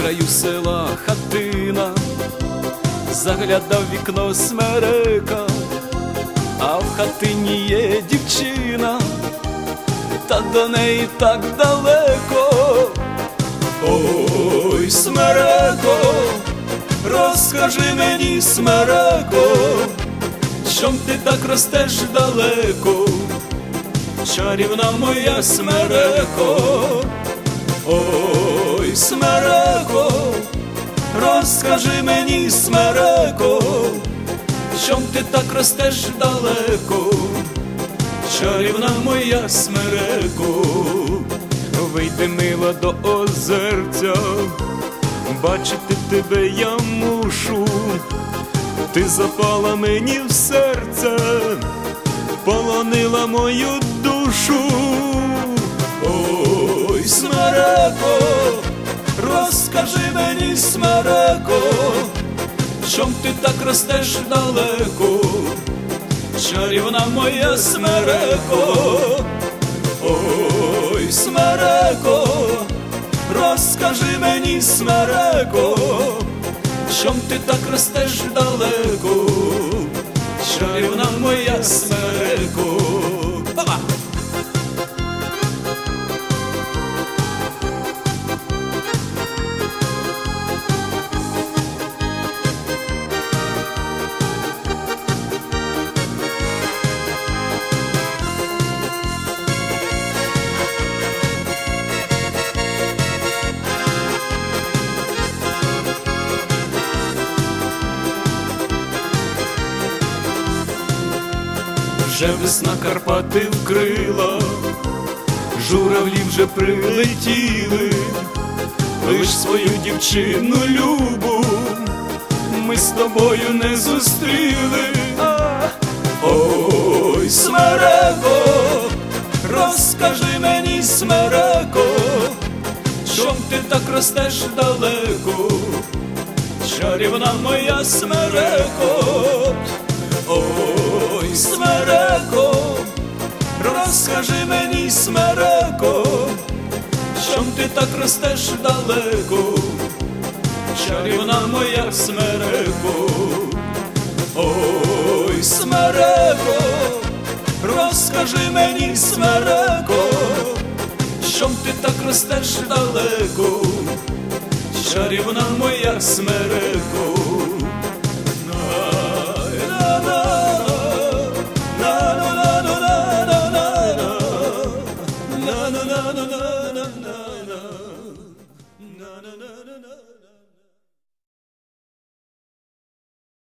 краю села хатина, заглядав в вікно смерека, а в хатині є дівчина, та до неї так далеко. Ой, смереко, розкажи мені, смереко, чом ти так ростеш далеко, чарівна моя смереко. Ой, смереко, розкажи мені, смереко, чом ти так ростеш далеко, чарівна моя смереко. Вийди, мила, до озерця, бачити тебе я мушу, ти запала мені в серце, полонила мою душу. Ой, смереко, розкажи мені, смереко, чом ти так ростеш далеко, чарівна моя смереко. Ой, смереко, розкажи мені, смереко, чом ти так ростеш далеко, чарівна моя смереко. Баба! Вже весна Карпати вкрила, журавлі вже прилетіли, лиш свою дівчину любу ми з тобою не зустріли. Ой, смереко, розкажи мені, смереко, чом ти так ростеш далеко, чарівна моя смереко. Ой, смереко, розкажи мені, смереко, чом ти так ростеш далеко, чарівна моя смереко. Ой, смереко, розкажи мені, смереко, чом ти так ростеш далеко, чарівна моя смереко.